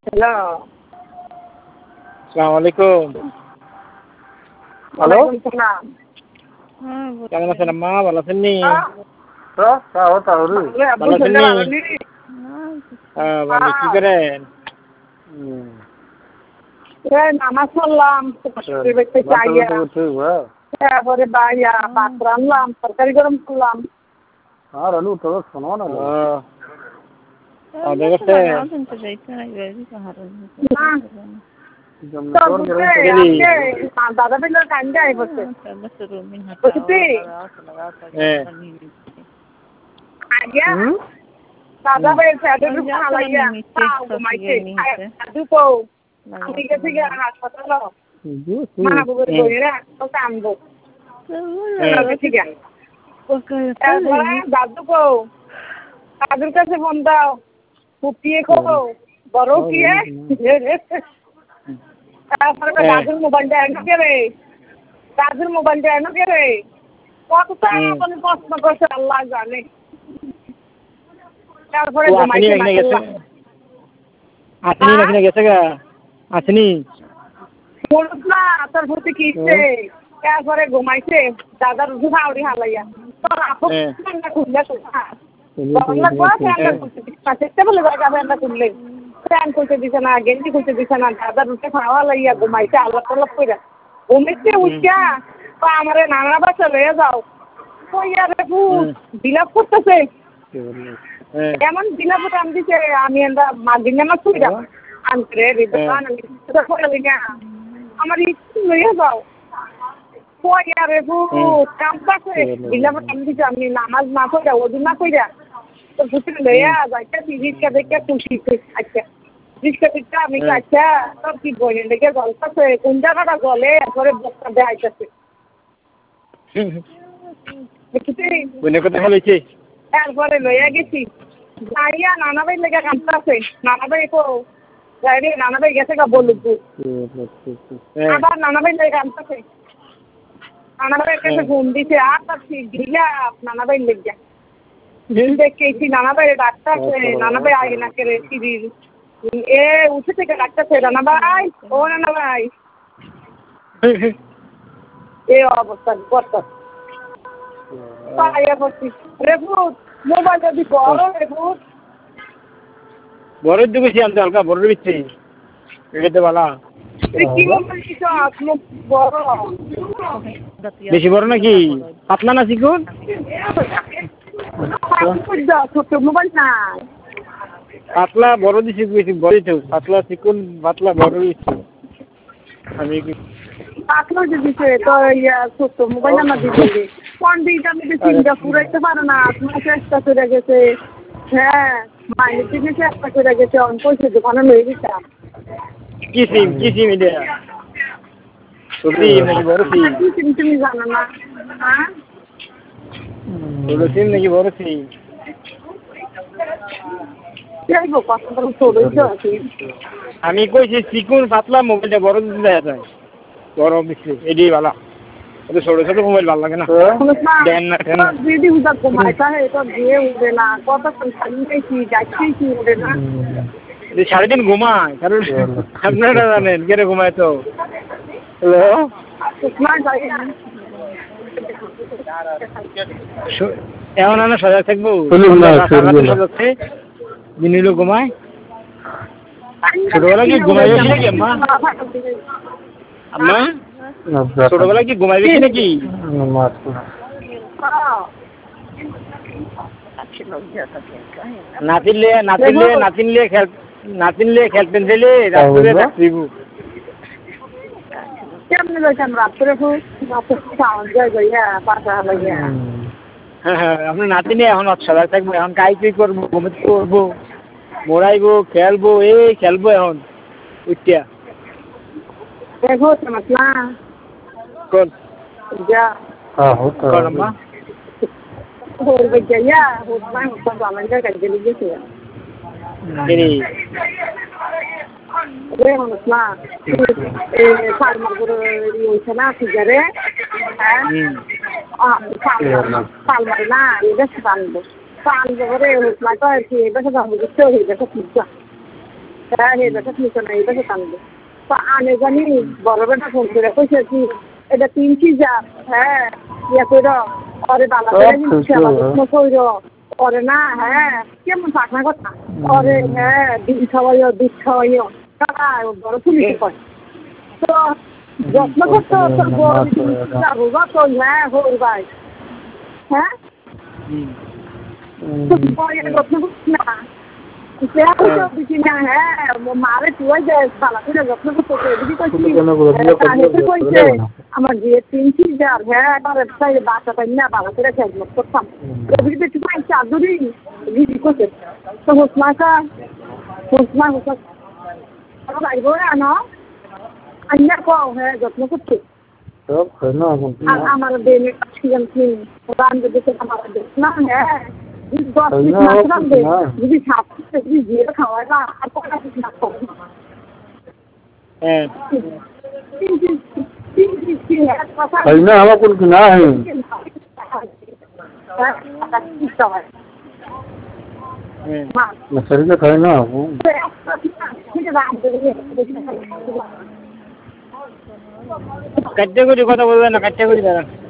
Hello, আসসালামু আলাইকুম। Hello, কেমন আছেন আম্মা? ভালো আছেন নি? ভালো আছেন নি? ভালো, কি করেন? নামাজ পড়লাম, তারপরে ভাত রান্নলাম, তরকারি গরম করলাম। দাদা বিলের কান্দে আই বসে দাদা ভাই আমি গেছি হাসপাতাল কানবো দাদু কো দাদুর কাছে ফোন দাও ফুপিয়ে কো বড় কি তারপরে দাদুর মোবাইলটা এনে কে রে দাদুর মোবাইলটা এনে কে রে কতটা মানে প্রশ্ন করছে আল্লাহ জানে। তারপরে আপনি গেছে গা আসেনি না তোর প্রতি কিনছে তারপরে ঘুমাইছে দাদার উঠে হাওড়ি হালাইয়া তোর আপু খুললে খুললে ফ্যান খুলতে দিছে না গেঞ্জি খুলতে দিছে না দাদার উঠে খাওয়া লাইয়া ঘুমাইছে আল্লাহ টাল্লাহ কইরা ঘুমিচ্ছে উঠা তো আমার নানা বাসা লইয়া যাও কইয়ারে বিলাপ করতেছে এমন বিলাপ টান দিছে আমি মাগির নামাজ কইরা আনতে আমার ইচ্ছে লইয়া যাও কইয়ারে কামতাছে বিলাপ টান দিছে আমি নামাজ না কইরা ওযু না কইরা তো ভুতুরে লইয়া যাইতে রিক্সা দেখে খুশি আচ্ছা রিক্সা দেখতে আমি আচ্ছা তোর কি বইনের দেখে গল্পছে কোন জায়গাটা গলে এরপরে বক্তা দেখাইতেছে তারপরে লইয়া গেছি যাইয়া নানা ভাই লেগে কামতাছে নানা ভাই তো যাই নানা ভাই গেছে গা বলুক আবার নানা ভাই লেগে কামতাছে নানা ভাইয়ের কাছে ফোন দিছে আর তার দিলা নানা ভাই লেগে দেখেছি নানা ভাই ডাক্তার নানা ভাই আগে না করে সিঁড়ির উঠে থেকে ডাক্তার নানা ভাই ও নানা ভাই এই অবস্থা করতে মোবাইল যদি বড় রেপুত বড় দিবছি আমি হালকা বড় দিচ্ছি এটাতে বলা কি মোবাইল কিছু বড় বেশি বড় নাকি পাতলা না চিকুন ছোট মোবাইল না পাতলা বড় দিছি বেশি বড় তো পাতলা চিকুন পাতলা বড় দিচ্ছি আমি পাতলা দিছে তো ছোট মোবাইল আমার দিছে কোন দিনটা আমি চিন্তা পুরাইতে পারো না তোমার চেষ্টা করে গেছে হ্যাঁ মাইনের দিকে চেষ্টা করে গেছে অন পয়সা দোকানে লয়ে দিতাম কি সিম এটা সত্যি নাকি বড় সিম কি সিম তুমি জানো না হ্যাঁ ছোট সিম নাকি বড় সিম আমি কইছি চিকুন পাতলা মোবাইলটা বড় দিতে দেয়া যায় বড় মিষ্টি এটাই ভালো ছোট ছোট মোবাইল ভালো লাগে না দিদি উঠা ঘুমাইতা হে তো দিয়ে উঠে না কতক্ষণ খাইছি যাচ্ছি উঠে না 3.5 ঘুমায় কারণ আপনারা জানেন কেন ঘুমায় তো হ্যালো এমন না সজাগ থাকবো দিনিলো ঘুমায় ছোটবেলা কি ঘুমাই বেশি নাকি আম্মা আম্মা ছোটবেলা কি ঘুমাই বেশি নাকি নাতিনলে খেলতেন ছেলে রাত্রে রাত্রিবু কেমনে লইছেন রাত্রে হ্যাঁ আপনার নাতিনি এখন সজাগ থাকবো এখন কাই করবো ঘুমিয়ে করবো মোড়াইবো খেলবো খেলবো এখন উঠিয়া দেখো না কোন যা কোন আম্মা Hồi giờ nhá, hồi mai một con vào mình ra cảnh cái gì vậy? Ini. Gue harus lah. Farmer guru di sana sigare. Farmer na, ini dah farmer. Farmer guru harus lah tu sih, dah farmer itu sih dah kerja. হ্যাঁ এই বেটা নিচে না এই বেটা টানবে তো আনে জানি বড় বেটা ফোন করে কইছে কি এটা 3 সিজার হ্যাঁ ইয়া কইরো পরে বালা করে নিচ্ছে কইরো পরে না হ্যাঁ কেমন পাকনা কথা পরে হ্যাঁ দুধ খাওয়াইও টাকা বড় পুলিশে কয় তো যত্ন করতো তোর বড় যাবো বা তো হ্যাঁ হল ভাই হ্যাঁ যত্ন করছি না হ্যাঁ মারে তুই যে বালা করে যত্ন করতো কইছে আমার বিয়ে 3 সিজার হ্যাঁ এবার বাচ্চা পাই না বালা করে খেজমত করতাম একটু পাইছে আদুরি দিদি করছে তো হোসমা লাগবো না আন্না কও হ্যাঁ যত্ন করছে আমার বেনে ছিলাম কি রান্না দেখে আমার না হ্যাঁ 10 মিনিট মাত্র রান্না যদি সাথে যদি দিয়ে খাওয়ায় না আর কটা কিছু না খাবো হ্যাঁ না আমার কোন না शरीर का खाए ना কাটতে করে কথা বলবেন না কাটতে করে দাঁড়ান